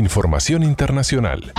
Información internacional.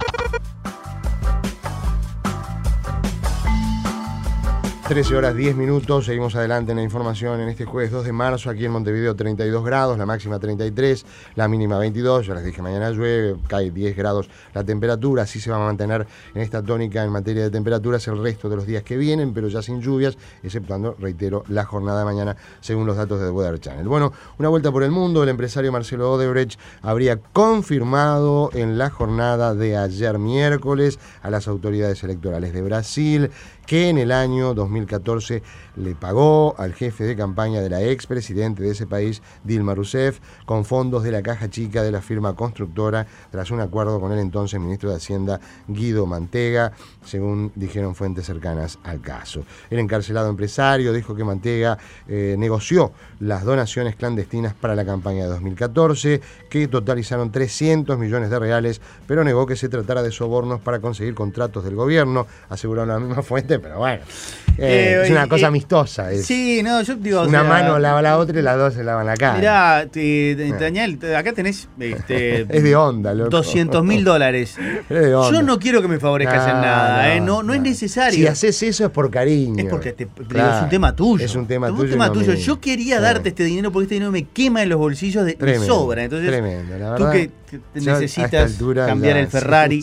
13 horas 10 minutos, seguimos adelante en la información en este jueves 2 de marzo, aquí en Montevideo 32 grados, la máxima 33, la mínima 22, ya les dije mañana llueve, cae 10 grados la temperatura, así se va a mantener en esta tónica en materia de temperaturas el resto de los días que vienen, pero ya sin lluvias, exceptuando, reitero, la jornada de mañana según los datos de Weather Channel. Bueno, una vuelta por el mundo, el empresario Marcelo Odebrecht habría confirmado en la jornada de ayer miércoles a las autoridades electorales de Brasil que en el año 2014 le pagó al jefe de campaña de la expresidente de ese país, Dilma Rousseff, con fondos de la caja chica de la firma constructora, tras un acuerdo con el entonces ministro de Hacienda, Guido Mantega, según dijeron fuentes cercanas al caso. El encarcelado empresario dijo que Mantega negoció las donaciones clandestinas para la campaña de 2014, que totalizaron 300 millones de reales, pero negó que se tratara de sobornos para conseguir contratos del gobierno, aseguró la misma fuente, pero bueno, es una cosa amistosa. Sí, no, yo digo... Una mano lava la otra y las dos se lavan la cara. Mirá, Daniel, acá tenés... es de onda, loco. $200.000. Yo no quiero que me favorezcas en nada, no es necesario. Si haces eso es por cariño. Es porque es un tema tuyo. Es un tema tuyo. Yo quería darte este dinero porque este dinero me quema en los bolsillos de sobra. Entonces, tremendo, la tú verdad. que necesitas cambiar el Ferrari,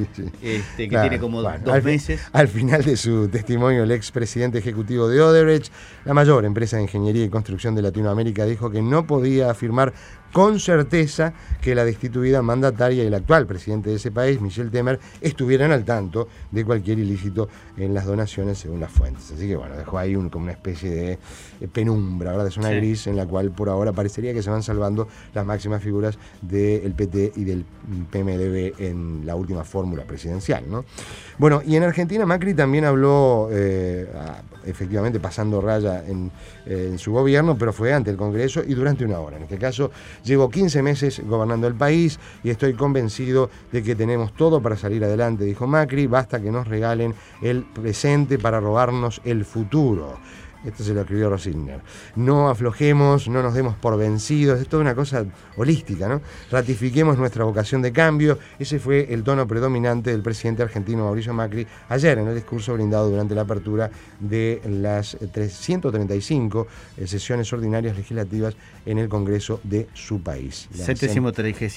que tiene como 2 meses. Al final de su testimonio, el expresidente ejecutivo de Odebrecht, la mayor empresa de ingeniería y construcción de Latinoamérica, dijo que no podía afirmar con certeza que la destituida mandataria y el actual presidente de ese país, Michel Temer, estuvieran al tanto de cualquier ilícito en las donaciones según las fuentes. Así que bueno, dejó ahí como una especie de penumbra, ¿verdad? De zona gris en la cual por ahora parecería que se van salvando las máximas figuras del PT y del PMDB en la última fórmula presidencial, ¿no? Bueno, y en Argentina Macri también habló, efectivamente pasando raya en su gobierno, pero fue ante el Congreso y durante una hora. En este caso, llevo 15 meses gobernando el país y estoy convencido de que tenemos todo para salir adelante, dijo Macri, basta que nos regalen el presente para robarnos el futuro. Esto se lo escribió Rosiner. No aflojemos, no nos demos por vencidos. Es toda una cosa holística, ¿no? Ratifiquemos nuestra vocación de cambio. Ese fue el tono predominante del presidente argentino Mauricio Macri ayer en el discurso brindado durante la apertura de las 135 sesiones ordinarias legislativas en el Congreso de su país. Centésima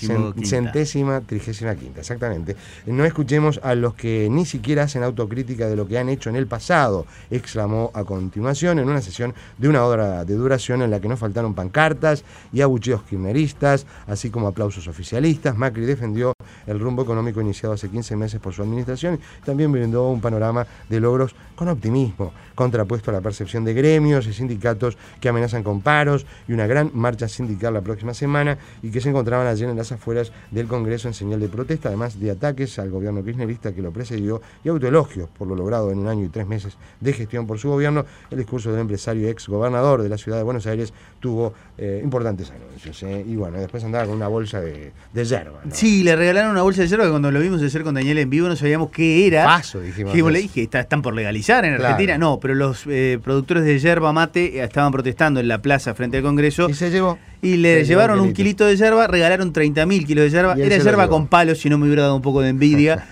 trigésima quinta, exactamente. No escuchemos a los que ni siquiera hacen autocrítica de lo que han hecho en el pasado, exclamó a continuación en una sesión de una hora de duración en la que no faltaron pancartas y abucheos kirchneristas, así como aplausos oficialistas. Macri defendió el rumbo económico iniciado hace 15 meses por su administración y también brindó un panorama de logros con optimismo, contrapuesto a la percepción de gremios y sindicatos que amenazan con paros y una gran marcha sindical la próxima semana y que se encontraban ayer en las afueras del Congreso en señal de protesta, además de ataques al gobierno kirchnerista que lo precedió y autoelogios por lo logrado en 1 año y 3 meses de gestión por su gobierno. El discurso del empresario ex gobernador de la ciudad de Buenos Aires tuvo importantes anuncios, y bueno, después andaba con una bolsa de yerba, ¿no? Sí, le regalaron una bolsa de yerba que cuando lo vimos ayer con Daniel en vivo no sabíamos qué era. Paso, dijimos. Le dije, están por legalizar en Argentina. No, pero los productores de yerba mate estaban protestando en la plaza frente al Congreso. Y se llevó. Y le llevaron un kilito de yerba, regalaron 30.000 kilos de yerba. Era yerba con palos, si no me hubiera dado un poco de envidia.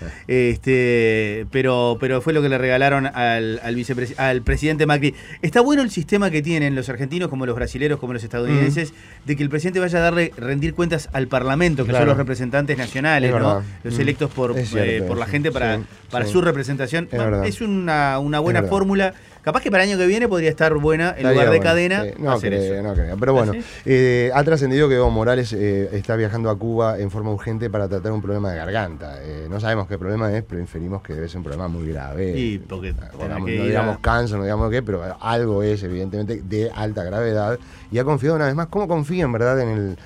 Pero fue lo que le regalaron al presidente Macri. Está bueno el sistema que tienen los argentinos, como los brasileros, como los estadounidenses, de que el presidente vaya a rendir cuentas al Parlamento, que son los representantes nacionales, ¿no? Los electos por la gente para su representación. Es una buena fórmula. Capaz que para el año que viene podría estar buena en lugar de Cadena. No creo. Pero bueno, ha trascendido que Evo Morales está viajando a Cuba en forma urgente para tratar un problema de garganta. No sabemos qué problema es, pero inferimos que debe ser un problema muy grave. Sí, porque no digamos cáncer, no digamos qué, pero algo es evidentemente de alta gravedad. Y ha confiado una vez más, ¿cómo confía en verdad en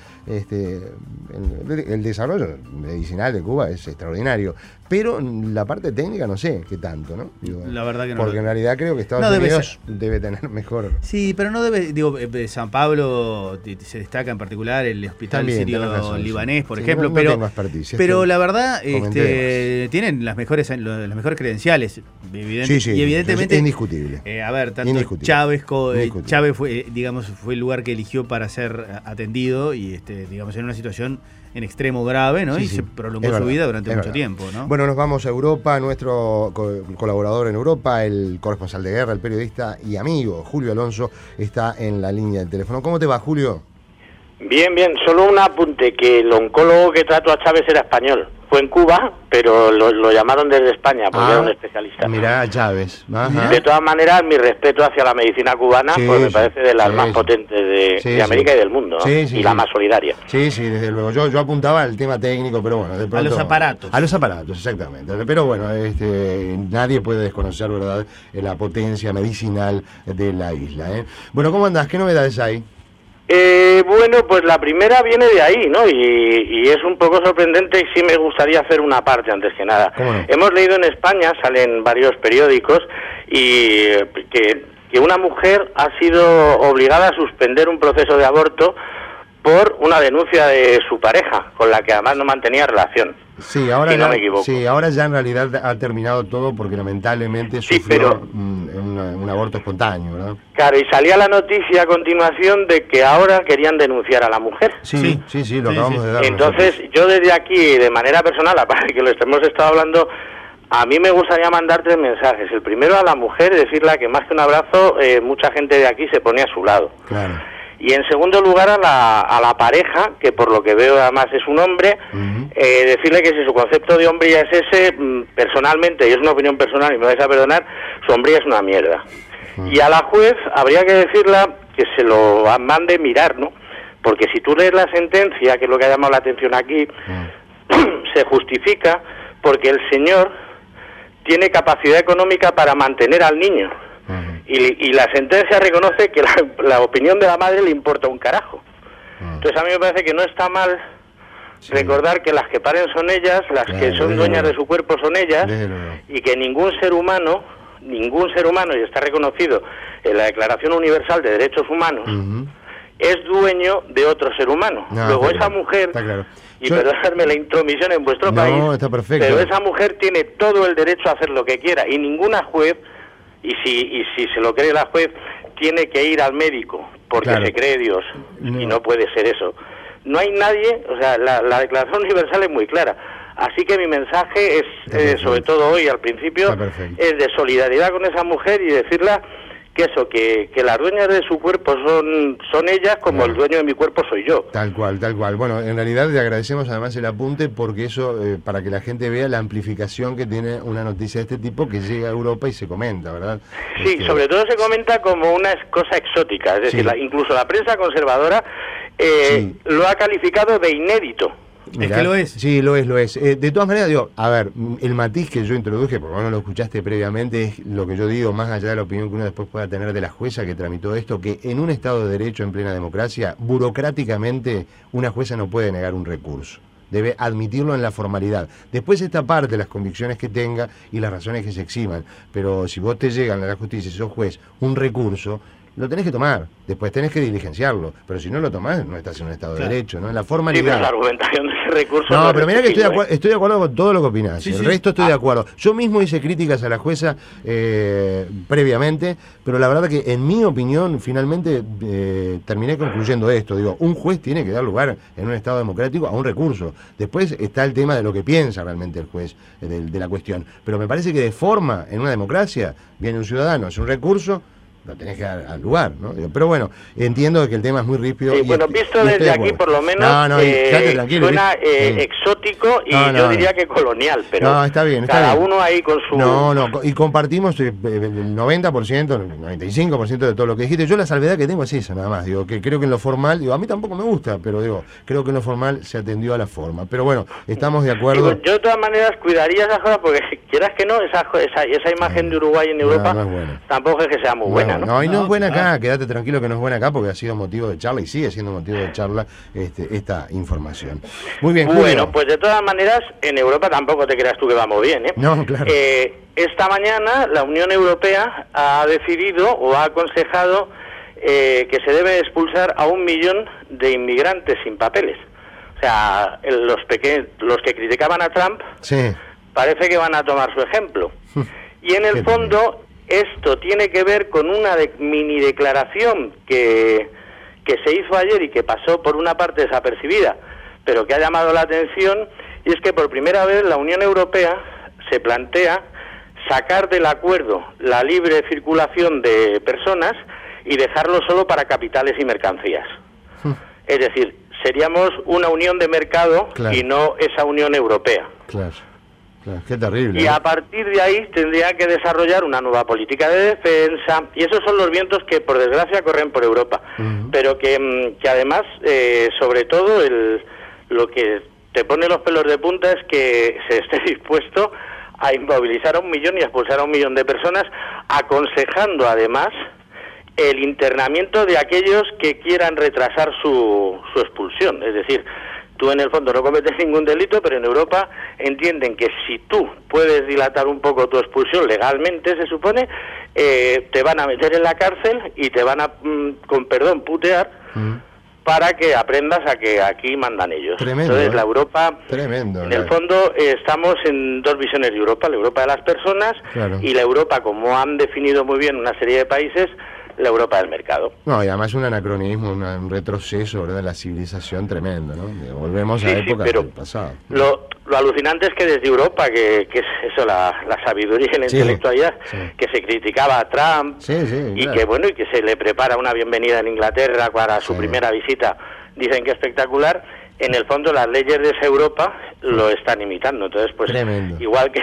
el desarrollo medicinal de Cuba? Es extraordinario. Pero la parte técnica no sé qué tanto, ¿no? Digo, la verdad que no. Porque en realidad creo que Estados Unidos debe tener mejor. Sí, pero no debe. Digo, San Pablo se destaca en particular el hospital sirio libanés, por ejemplo. No pero tengo experticia, pero la verdad, tienen las mejores credenciales. Y evidentemente. Es indiscutible. Tanto Chávez fue el lugar que eligió para ser atendido y, digamos, en una situación en extremo grave, ¿no? Sí, y sí, se prolongó su vida durante mucho tiempo, ¿no? Bueno, nos vamos a Europa. Nuestro colaborador en Europa, el corresponsal de guerra, el periodista y amigo Julio Alonso, está en la línea del teléfono. ¿Cómo te va, Julio? Bien, bien. Solo un apunte, que el oncólogo que trató a Chávez era español. Fue en Cuba, pero lo llamaron desde España porque era un especialista. Mirá, Chávez. Ajá. De todas maneras, mi respeto hacia la medicina cubana, pues me parece de las más potentes de América y del mundo, ¿no? Y la más solidaria. Sí, sí, desde luego. Yo apuntaba al tema técnico, pero bueno, de pronto, a los aparatos. A los aparatos, exactamente. Pero bueno, nadie puede desconocer, ¿verdad?, la potencia medicinal de la isla, ¿eh? Bueno, ¿cómo andás? ¿Qué novedades hay? Bueno, pues la primera viene de ahí, ¿no? Y es un poco sorprendente y sí me gustaría hacer una parte antes que nada. ¿Cómo no? Hemos leído en España, salen varios periódicos, y que una mujer ha sido obligada a suspender un proceso de aborto por una denuncia de su pareja, con la que además no mantenía relación. Sí, ahora, si no me equivoco. Sí, ahora ya en realidad ha terminado todo porque lamentablemente sufrió un aborto espontáneo, ¿verdad? Claro, y salía la noticia a continuación de que ahora querían denunciar a la mujer. Sí, lo acabamos de dar. Entonces, yo desde aquí, de manera personal, aparte que lo hemos estado hablando, a mí me gustaría mandar 3 mensajes. El primero a la mujer, decirle que más que un abrazo, mucha gente de aquí se pone a su lado. Claro. Y en segundo lugar a la pareja, que por lo que veo además es un hombre, decirle que si su concepto de hombría es ese, personalmente, y es una opinión personal y me vais a perdonar, su hombría es una mierda. Y a la juez habría que decirle que se lo mande mirar, ¿no? Porque si tú lees la sentencia, que es lo que ha llamado la atención aquí, se justifica porque el señor tiene capacidad económica para mantener al niño. Y la sentencia reconoce que la opinión de la madre le importa un carajo. Entonces a mí me parece que no está mal recordar que las que paren son ellas, las que son dueñas de su cuerpo son ellas, y que ningún ser humano, y está reconocido en la Declaración Universal de Derechos Humanos, es dueño de otro ser humano. Luego esa mujer, y perdonadme la intromisión en vuestro país, está perfecto, pero esa mujer tiene todo el derecho a hacer lo que quiera, y ninguna juez, y si se lo cree la juez, tiene que ir al médico porque se cree Dios, y no puede ser eso. No hay nadie, o sea, la Declaración Universal es muy clara. Así que mi mensaje es, sobre todo hoy, al principio, es de solidaridad con esa mujer y decirle que las dueñas de su cuerpo son ellas, como el dueño de mi cuerpo soy yo. Tal cual. Bueno, en realidad le agradecemos además el apunte, porque eso, para que la gente vea la amplificación que tiene una noticia de este tipo que llega a Europa y se comenta, ¿verdad? Sí, sobre todo se comenta como una cosa exótica, es decir, incluso la prensa conservadora lo ha calificado de inédito. Mirá, es que lo es. Sí, lo es. De todas maneras, digo, a ver, el matiz que yo introduje, porque vos no lo escuchaste previamente, es lo que yo digo, más allá de la opinión que uno después pueda tener de la jueza que tramitó esto, que en un Estado de Derecho, en plena democracia, burocráticamente, una jueza no puede negar un recurso. Debe admitirlo en la formalidad. Después esta parte, las convicciones que tenga y las razones que se eximan. Pero si vos te llegan a la justicia y sos juez un recurso, lo tenés que tomar, después tenés que diligenciarlo, pero si no lo tomás, no estás en un Estado de Derecho, ¿no? En la formalidad. Sí, pero la argumentación de ese recurso... No, pero mirá que estoy de acuerdo con todo lo que opinás, el resto estoy de acuerdo. Yo mismo hice críticas a la jueza previamente, pero la verdad que en mi opinión, finalmente terminé concluyendo esto, digo, un juez tiene que dar lugar en un Estado democrático a un recurso. Después está el tema de lo que piensa realmente el juez de la cuestión, pero me parece que de forma, en una democracia, viene un ciudadano, hace un recurso, lo tenés que dar al lugar, ¿no? Pero bueno, entiendo que el tema es muy ríspido. Sí, bueno, visto desde aquí, por lo menos, suena exótico y yo diría que colonial, pero no, está bien, cada uno ahí con su... y compartimos el 90%, el 95% de todo lo que dijiste. Yo la salvedad que tengo es esa, nada más. Digo, que creo que en lo formal, digo, a mí tampoco me gusta, pero digo, creo que en lo formal se atendió a la forma. Pero bueno, estamos de acuerdo. Bueno, yo de todas maneras cuidaría esa cosa, porque quieras que no, esa imagen de Uruguay en Europa no es buena. Tampoco es que sea muy buena. No, y no es buena acá, quédate tranquilo que no es buena acá, porque ha sido motivo de charla y sigue siendo motivo de charla esta información. Muy bien, Julio. Bueno, pues de todas maneras, en Europa tampoco te creas tú que vamos bien, ¿eh? No, claro. Esta mañana la Unión Europea ha decidido o ha aconsejado que se debe expulsar a 1 millón de inmigrantes sin papeles. O sea, los que criticaban a Trump parece que van a tomar su ejemplo. Y en el fondo... Esto tiene que ver con una mini declaración que se hizo ayer y que pasó por una parte desapercibida, pero que ha llamado la atención, y es que por primera vez la Unión Europea se plantea sacar del acuerdo la libre circulación de personas y dejarlo solo para capitales y mercancías. Es decir, seríamos una unión de mercado, claro, y no esa Unión Europea. Claro, claro, qué terrible. Y a partir de ahí tendría que desarrollar una nueva política de defensa, y esos son los vientos que por desgracia corren por Europa, pero que además, sobre todo, lo que te pone los pelos de punta es que se esté dispuesto a inmovilizar a 1 millón y a expulsar a 1 millón de personas, aconsejando además el internamiento de aquellos que quieran retrasar su expulsión. Es decir, tú en el fondo no cometes ningún delito, pero en Europa entienden que si tú puedes dilatar un poco tu expulsión legalmente, se supone, te van a meter en la cárcel y te van a, con perdón, putear, para que aprendas a que aquí mandan ellos. Tremendo. Entonces la Europa, tremendo, en el fondo estamos en dos visiones de Europa: la Europa de las personas, claro, y la Europa, como han definido muy bien una serie de países, la Europa del mercado. No, y además un anacronismo, un retroceso, ¿verdad?, de la civilización tremendo, ¿no? Volvemos a épocas del pasado. Lo alucinante es que desde Europa, que es eso, la sabiduría y la intelectualidad, que se criticaba a Trump, y claro, que bueno, y que se le prepara una bienvenida en Inglaterra para su primera visita, dicen que espectacular, en el fondo las leyes de esa Europa lo están imitando. Entonces, pues, tremendo.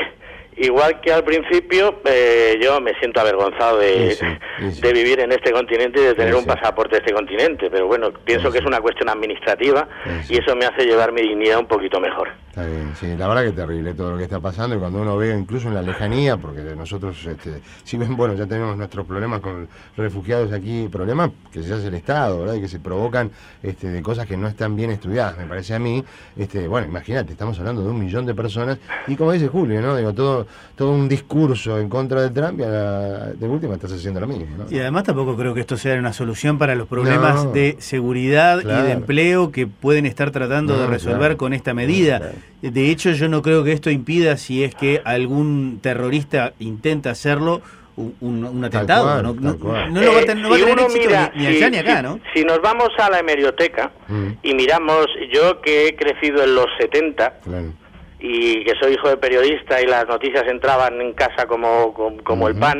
Igual que al principio, yo me siento avergonzado de vivir en este continente y de tener un pasaporte de este continente, pero bueno, pienso que es una cuestión administrativa y eso me hace llevar mi dignidad un poquito mejor. Está bien, sí, la verdad que es terrible todo lo que está pasando, y cuando uno ve incluso en la lejanía, porque nosotros, si ven, bueno, ya tenemos nuestros problemas con refugiados aquí, problemas que se hace el Estado, ¿verdad?, y que se provocan de cosas que no están bien estudiadas, me parece a mí. Bueno, imagínate, estamos hablando de 1 millón de personas, y como dice Julio, ¿no?, digo, todo un discurso en contra de Trump, y de última estás haciendo lo mismo, ¿no? Y además tampoco creo que esto sea una solución para los problemas de seguridad, claro, y de empleo que pueden estar tratando de resolver con esta medida. Claro. De hecho, yo no creo que esto impida, si es que algún terrorista intenta hacerlo, un atentado. No lo va a tener éxito ni allá ni acá, ¿no? Si nos vamos a la hemeroteca y miramos, yo que he crecido en los 70, claro, y que soy hijo de periodista y las noticias entraban en casa como el pan,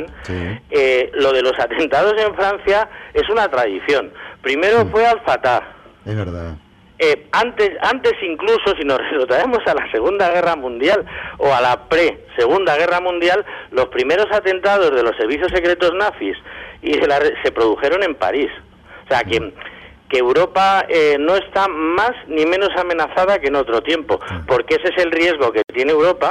lo de los atentados en Francia es una tradición. Primero fue Al-Fatah. Es verdad. Antes incluso, si nos retrotraemos a la Segunda Guerra Mundial o a la pre-Segunda Guerra Mundial, los primeros atentados de los servicios secretos nazis se produjeron en París. O sea, que Europa no está más ni menos amenazada que en otro tiempo, porque ese es el riesgo que tiene Europa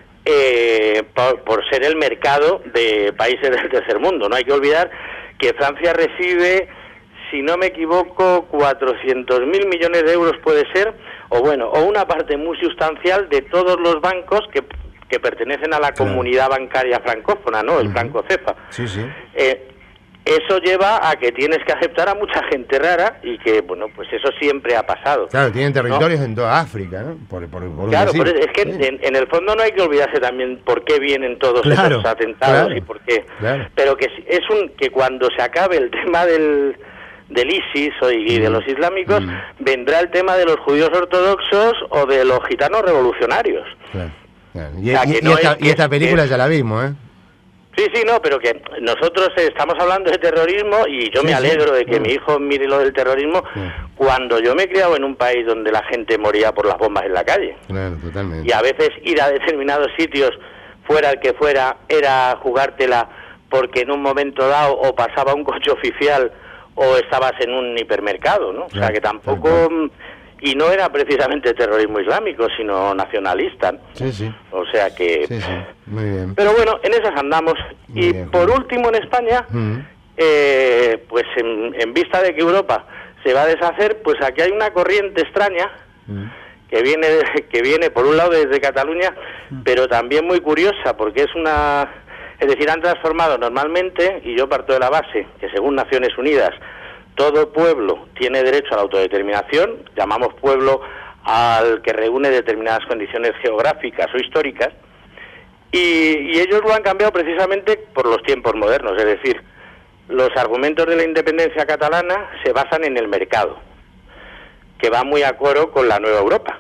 por ser el mercado de países del tercer mundo. No hay que olvidar que Francia recibe, si no me equivoco, 400.000 millones de euros puede ser, o una parte muy sustancial de todos los bancos que pertenecen a la comunidad bancaria francófona, ¿no? El Franco CEFA. Sí, sí. Eso lleva a que tienes que aceptar a mucha gente rara y que, bueno, pues eso siempre ha pasado. Claro, tienen territorios, ¿no?, en toda África, ¿no? Claro, pero es que en el fondo no hay que olvidarse también por qué vienen todos esos atentados y por qué. Claro. Pero que que cuando se acabe el tema del ISIS y de los islámicos, vendrá el tema de los judíos ortodoxos o de los gitanos revolucionarios. Claro. Y esta película ya la vimos, ¿eh? Sí, no, pero que nosotros estamos hablando de terrorismo y yo me alegro de que mi hijo mire lo del terrorismo cuando yo me he criado en un país donde la gente moría por las bombas en la calle. Claro, totalmente. Y a veces ir a determinados sitios, fuera el que fuera, era jugártela porque en un momento dado o pasaba un coche oficial o estabas en un hipermercado, ¿no? Claro, o sea que tampoco... Y no era precisamente terrorismo islámico, sino nacionalista. Sí. O sea que... Sí, muy bien. Pero bueno, en esas andamos. Muy y bien, por último, en España, pues en vista de que Europa se va a deshacer, pues aquí hay una corriente extraña que viene por un lado desde Cataluña, pero también muy curiosa, porque es decir, han transformado normalmente, y yo parto de la base, que según Naciones Unidas, todo pueblo tiene derecho a la autodeterminación, llamamos pueblo al que reúne determinadas condiciones geográficas o históricas, y ellos lo han cambiado precisamente por los tiempos modernos, es decir, los argumentos de la independencia catalana se basan en el mercado. que va muy a coro con la nueva Europa.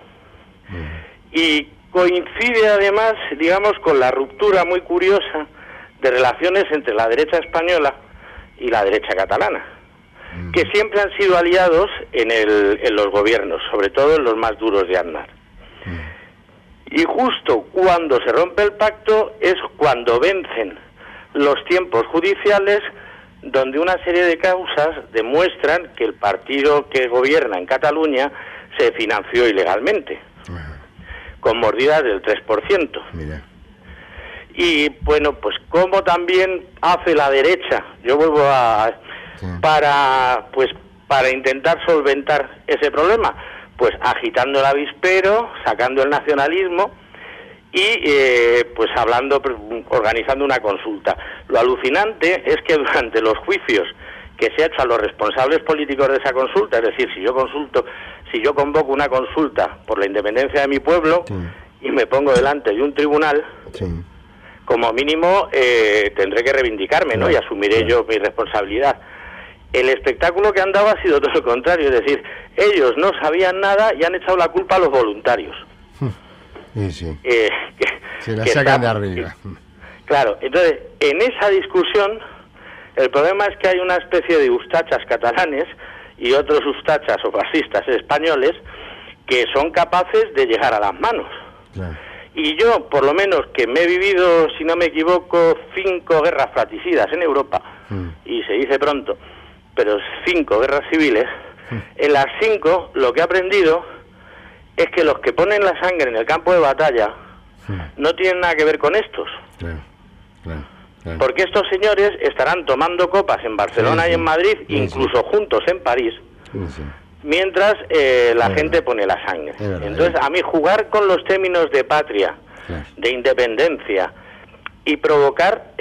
Y coincide además, digamos, con la ruptura muy curiosa de relaciones entre la derecha española y la derecha catalana, que siempre han sido aliados en los gobiernos, sobre todo en los más duros de Aznar. Y justo cuando se rompe el pacto es cuando vencen los tiempos judiciales, donde una serie de causas demuestran que el partido que gobierna en Cataluña se financió ilegalmente, con mordidas del 3%. Mira. Y bueno, pues como también hace la derecha, yo vuelvo a... Sí. para intentar solventar ese problema, pues agitando el avispero, sacando el nacionalismo y pues organizando una consulta. Lo alucinante es que durante los juicios que se ha hecho a los responsables políticos de esa consulta, es decir, si yo convoco una consulta por la independencia de mi pueblo, sí, y me pongo delante de un tribunal, sí, como mínimo tendré que reivindicarme, ¿no? Y asumiré yo mi responsabilidad. El espectáculo que han dado ha sido todo lo contrario, es decir, ellos no sabían nada y han echado la culpa a los voluntarios. Sí, sí. Se la sacan de arriba. Claro, entonces, en esa discusión, el problema es que hay una especie de ustachas catalanes y otros ustachas o fascistas españoles que son capaces de llegar a las manos. Claro. Y yo, por lo menos, que me he vivido, si no me equivoco, 5 guerras fratricidas en Europa, y se dice pronto, pero 5 guerras civiles, en las 5 lo que he aprendido es que los que ponen la sangre en el campo de batalla no tienen nada que ver con estos. Claro. Porque estos señores estarán tomando copas en Barcelona y en Madrid, incluso juntos en París, mientras la gente pone la sangre. Entonces, a mí jugar con los términos de patria, de independencia y provocar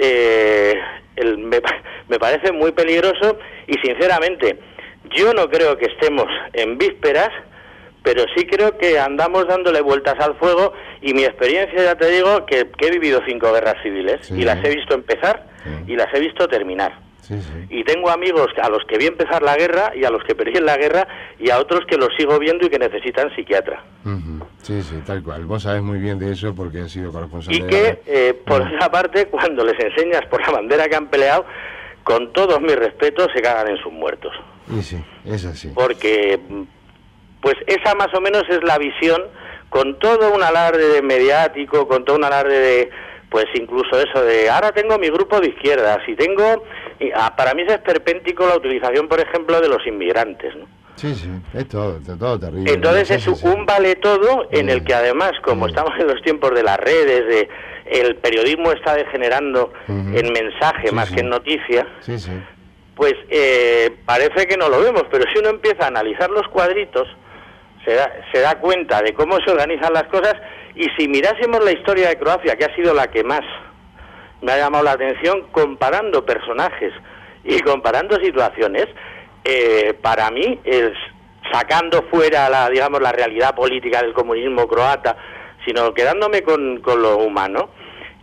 me parece muy peligroso y sinceramente yo no creo que estemos en vísperas, pero sí creo que andamos dándole vueltas al fuego y mi experiencia, ya te digo, que he vivido 5 guerras civiles y las he visto empezar y las he visto terminar. Y tengo amigos a los que vi empezar la guerra y a los que perdí en la guerra y a otros que los sigo viendo y que necesitan psiquiatra. Sí, tal cual. Vos sabés muy bien de eso porque has sido corresponsal. Y que, por esa parte, cuando les enseñas por la bandera que han peleado, con todos mis respetos, se cagan en sus muertos. Y sí, es así. Porque, pues esa más o menos es la visión, con todo un alarde mediático, con todo un alarde de, pues incluso eso de, ahora tengo mi grupo de izquierdas y tengo... para mí es esperpéntico la utilización, por ejemplo, de los inmigrantes, ¿no? Sí, es todo terrible. Entonces es un vale todo en el que además, como estamos en los tiempos de las redes, el periodismo está degenerando en mensaje más que en noticia, pues parece que no lo vemos, pero si uno empieza a analizar los cuadritos, se da cuenta de cómo se organizan las cosas, y si mirásemos la historia de Croacia, que ha sido la que más me ha llamado la atención, comparando personajes y comparando situaciones, para mí, sacando fuera la realidad política del comunismo croata, sino quedándome con lo humano,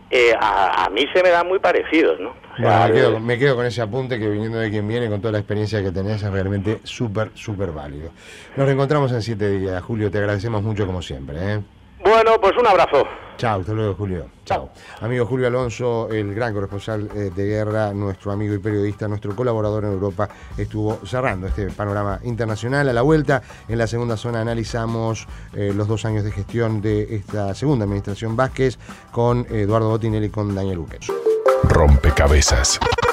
a mí se me dan muy parecidos, ¿no? O sea, bueno, me quedo con ese apunte que, viniendo de quien viene, con toda la experiencia que tenés, es realmente súper válido. Nos reencontramos en 7 días, Julio, te agradecemos mucho como siempre, ¿eh? Bueno, pues un abrazo. Chao, hasta luego, Julio. Chao. Amigo Julio Alonso, el gran corresponsal de guerra, nuestro amigo y periodista, nuestro colaborador en Europa, estuvo cerrando este panorama internacional. A la vuelta, en la segunda zona, analizamos los 2 años de gestión de esta segunda administración Vázquez con Eduardo Botinelli y con Daniel Uque. Rompecabezas.